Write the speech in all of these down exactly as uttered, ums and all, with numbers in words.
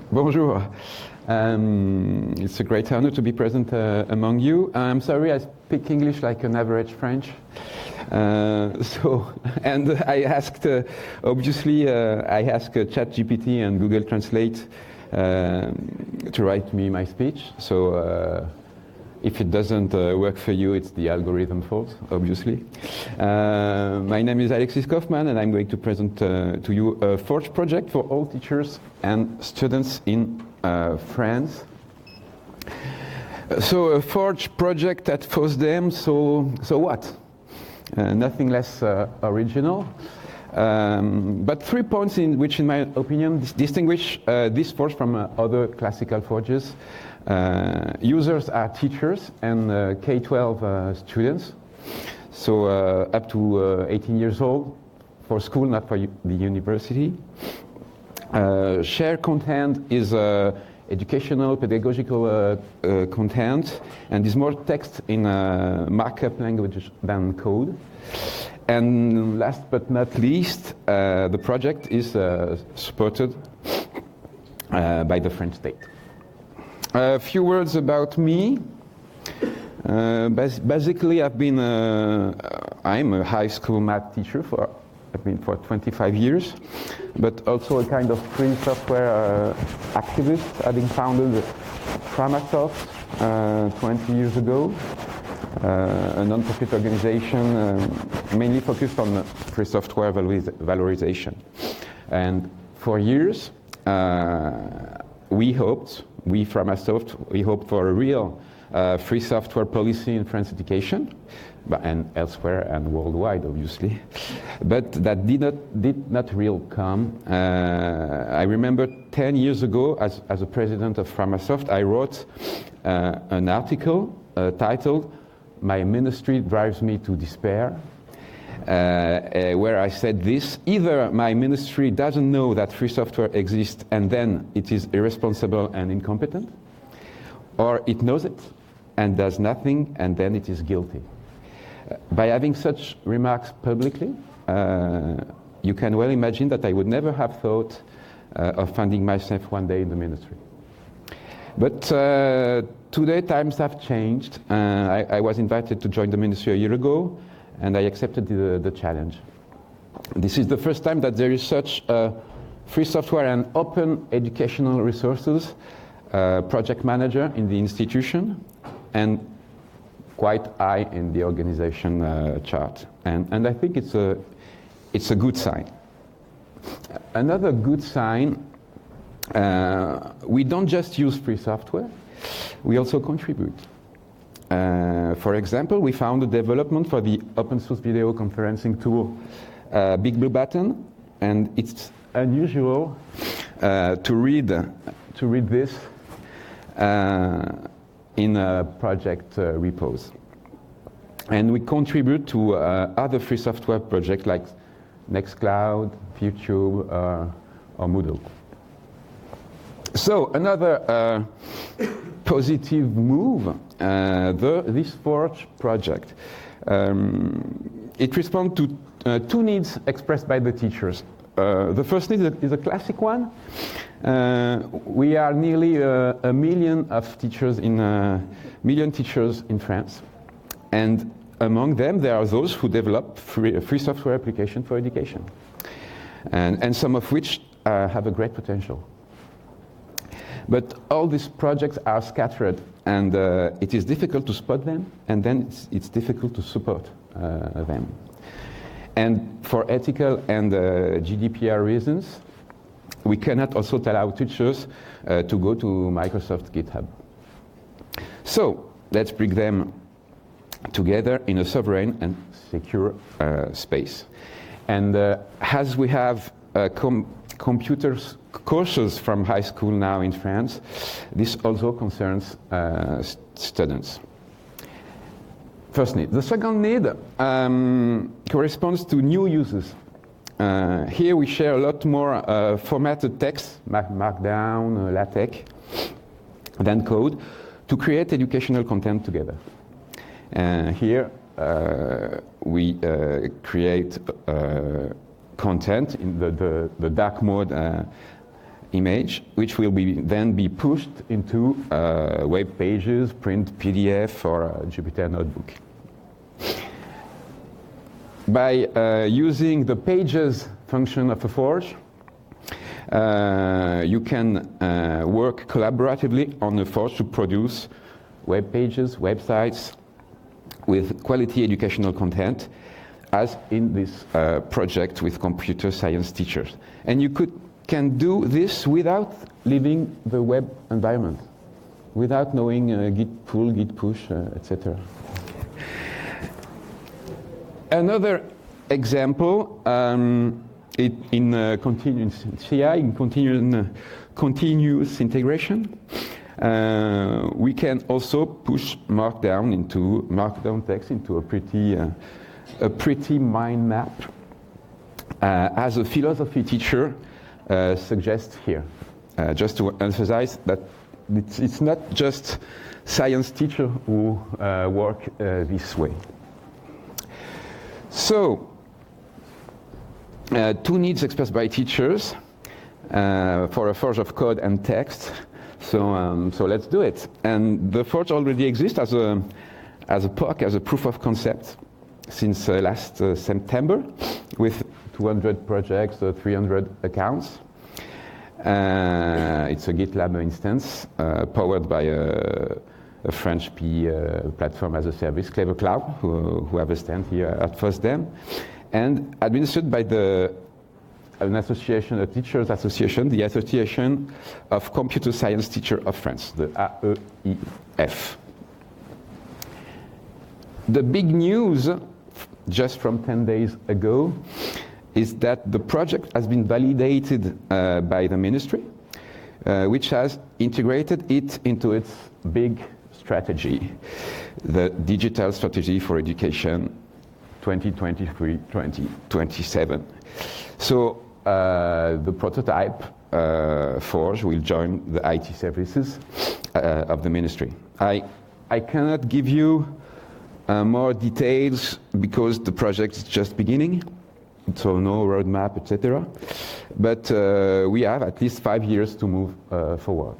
Bonjour. Um, it's a great honor to be present uh, among you. I'm sorry I speak English like an average French. Uh, so, and I asked, uh, obviously, uh, I asked uh, ChatGPT and Google Translate uh, to write me my speech. So, uh, if it doesn't uh, work for you, it's the algorithm fault, obviously. Uh, my name is Alexis Kaufmann, and I'm going to present uh, to you a Forge project for all teachers and students in uh, France. So, a Forge project at FOSDEM, so, so what? Uh, nothing less uh, original. Um, but three points in which, in my opinion, dis distinguish uh, this Forge from uh, other classical Forges. Uh, users are teachers and uh, K twelve uh, students, so uh, up to uh, eighteen years old, for school, not for the university. Uh, shared content is uh, educational, pedagogical uh, uh, content, and is more text in uh, markup language than code. And last but not least, uh, the project is uh, supported uh, by the French state. A few words about me. Uh, bas basically, I've been uh, I'm a high school math teacher for I've been for twenty-five years, but also a kind of free software uh, activist, having founded Framasoft uh, twenty years ago, uh, a non-profit organization um, mainly focused on free software valoriz valorization. And for years, uh, we hoped. We, Framasoft, we hope for a real uh, free software policy in French education, but, and elsewhere and worldwide, obviously. But that did not, did not really come. Uh, I remember ten years ago, as, as a president of Framasoft, I wrote uh, an article uh, titled, "My Ministry Drives Me to Despair," Uh, uh, where I said this: either my ministry doesn't know that free software exists and then it is irresponsible and incompetent, or it knows it and does nothing and then it is guilty. Uh, by having such remarks publicly, uh, you can well imagine that I would never have thought uh, of finding myself one day in the ministry. But uh, today times have changed. Uh, I, I was invited to join the ministry a year ago, and I accepted the, the challenge. This is the first time that there is such a free software and open educational resources uh, project manager in the institution, and quite high in the organization uh, chart. And, and I think it's a, it's a good sign. Another good sign, uh, we don't just use free software, we also contribute. Uh, for example, we found the development for the open source video conferencing tool uh, Big Blue Button, and it's unusual uh, to read to read this uh, in a project uh, repos. And we contribute to uh, other free software projects like Nextcloud, YouTube, uh, or Moodle. So another uh, positive move, uh, the, this Forge project. Um, it responds to uh, two needs expressed by the teachers. Uh, the first need is a classic one. Uh, we are nearly uh, a million of teachers in uh, million teachers in France, and among them there are those who develop free, free software application for education, and, and some of which uh, have a great potential. But all these projects are scattered, and uh, it is difficult to spot them, and then it's, it's difficult to support uh, them. And for ethical and uh, G D P R reasons, we cannot also tell our teachers uh, to go to Microsoft GitHub. So let's bring them together in a sovereign and secure uh, space. And uh, as we have uh, com computers courses from high school now in France, this also concerns uh, st students. First need. The second need um, corresponds to new uses. Uh, here we share a lot more uh, formatted text, Markdown, uh, LaTeX, than code, to create educational content together. Uh, here uh, we uh, create uh, content in the, the, the dark mode uh, image, which will be then be pushed into uh, web pages, print P D F, or a Jupyter Notebook. By uh, using the pages function of a Forge, uh, you can uh, work collaboratively on a Forge to produce web pages, websites with quality educational content, as in this uh, project with computer science teachers. And you could can do this without leaving the web environment, without knowing uh, git pull, git push, uh, et cetera. Another example, um, it, in uh, continuous C I, in continuous, uh, continuous integration, uh, we can also push Markdown into Markdown text into a pretty, uh, a pretty mind map, uh, as a philosophy teacher uh, suggests here. Uh, just to emphasize that it's, it's not just science teachers who uh, work uh, this way. So, uh, two needs expressed by teachers uh, for a forge of code and text. So, um, so let's do it. And the forge already exists as a as a P O C, as a proof of concept, since uh, last uh, September, with two hundred projects, uh, three hundred accounts. Uh, it's a GitLab instance uh, powered by a, a French P uh, platform as a service, Clever Cloud, who, who have a stand here at FOSDEM, and administered by the an association, a teachers association, the Association of Computer Science Teachers of France, the A E I F. The big news, just from ten days ago, is that the project has been validated uh, by the ministry, uh, which has integrated it into its big strategy, the Digital Strategy for Education twenty twenty-three to twenty twenty-seven. So uh, the prototype uh, Forge will join the I T services uh, of the ministry. I, I cannot give you uh, more details because the project is just beginning, so no roadmap, et cetera. But uh, we have at least five years to move uh, forward.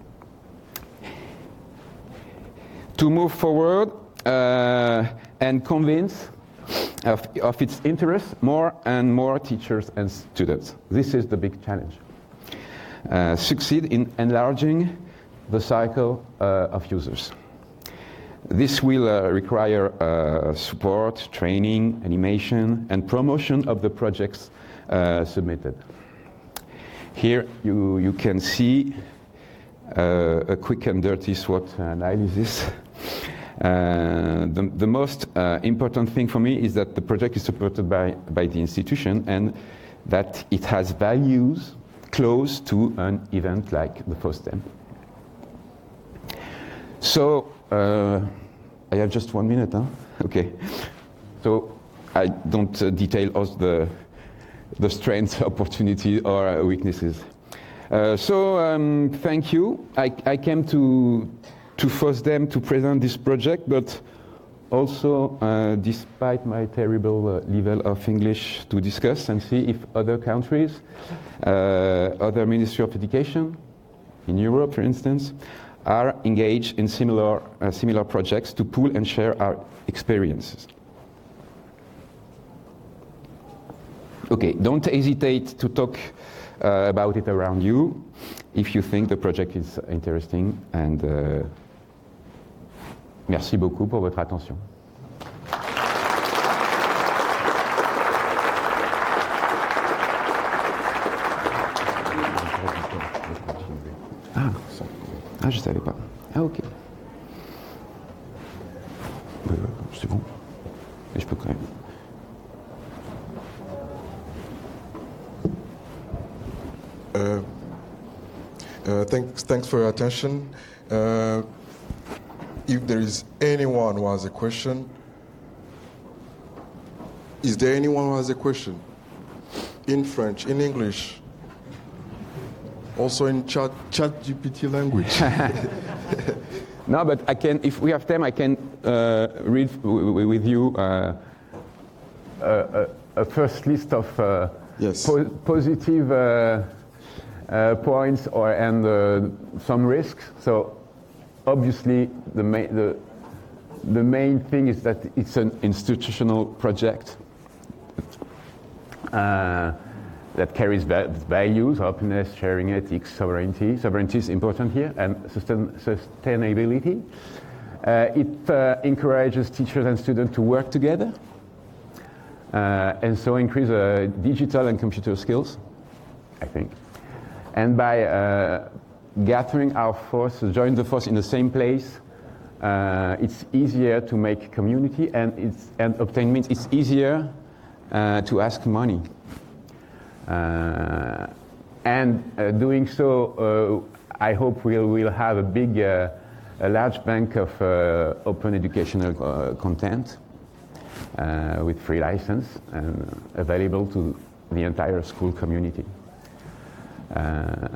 To move forward uh, and convince of, of its interest more and more teachers and students. This is the big challenge. Uh, succeed in enlarging the cycle uh, of users. This will uh, require uh, support, training, animation, and promotion of the projects uh, submitted. Here you, you can see uh, a quick and dirty SWOT analysis. Uh, the, the most uh, important thing for me is that the project is supported by, by the institution and that it has values close to an event like the FOSDEM. So, uh, I have just one minute, huh? Okay. So, I don't uh, detail all the, the strengths, opportunities, or uh, weaknesses. Uh, so, um, thank you. I, I came to to FOSDEM to present this project, but also, uh, despite my terrible uh, level of English, to discuss and see if other countries, uh, other Ministry of Education, in Europe, for instance, are engaged in similar, uh, similar projects to pool and share our experiences. Okay, don't hesitate to talk uh, about it around you if you think the project is interesting, and uh, merci beaucoup pour votre attention. Ah, ça. Ah, je savais pas. Ah, ok. Euh, c'est bon. Et je peux quand même. Uh, uh, thanks, thanks for your attention. Uh, if there is anyone who has a question, is there anyone who has a question? In French, in English, also in chat, chat G P T language. No, but I can, if we have time, I can uh, read w with you uh, a, a, a first list of uh, yes. po positive uh, uh, points or and uh, some risks. So obviously the main the the main thing is that it's an institutional project uh, that carries values: openness, sharing, ethics, sovereignty. Sovereignty is important here, and sustain, sustainability. Uh, it uh, encourages teachers and students to work together, uh, and so increase uh, digital and computer skills, I think. And by uh, gathering our forces, join the force in the same place, uh, it's easier to make community, and it's and obtain means it's easier uh, to ask money. Uh, and uh, doing so, uh, I hope we'll will have a big. Uh, a large bank of uh, open educational uh, content uh, with free license and available to the entire school community. Uh,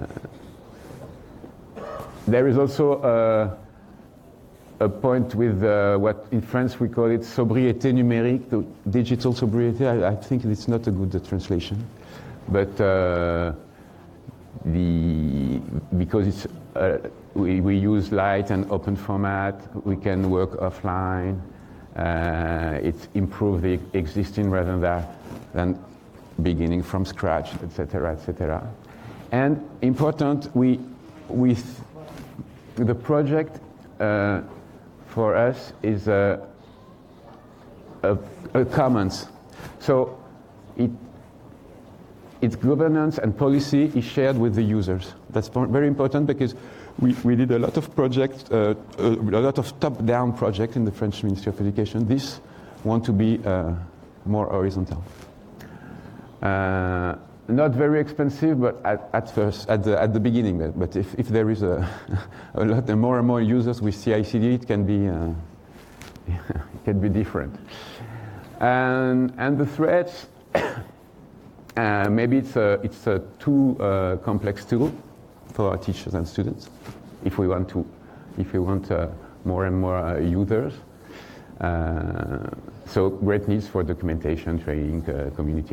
there is also a, a point with uh, what in France we call it sobriété numérique, the digital sobriety. I, I think it's not a good uh, translation, but uh, the because it's uh, We, we use light and open format. We can work offline. Uh, it improves the existing rather than, than beginning from scratch, et cetera, et cetera. And important, we, we the project uh, for us is a, a, a commons. So it, its governance and policy is shared with the users. That's very important because We, we did a lot of projects, uh, a lot of top-down projects in the French Ministry of Education. This want to be uh, more horizontal. Uh, not very expensive, but at, at first, at the, at the beginning. But, but if, if there is a, a lot and more and more users with C I C D, it can be uh, it can be different. And and the threats, uh, maybe it's a it's a too uh, complex tool for our teachers and students, if we want to, if we want uh, more and more uh, users. Uh, so great needs for documentation, training, uh, community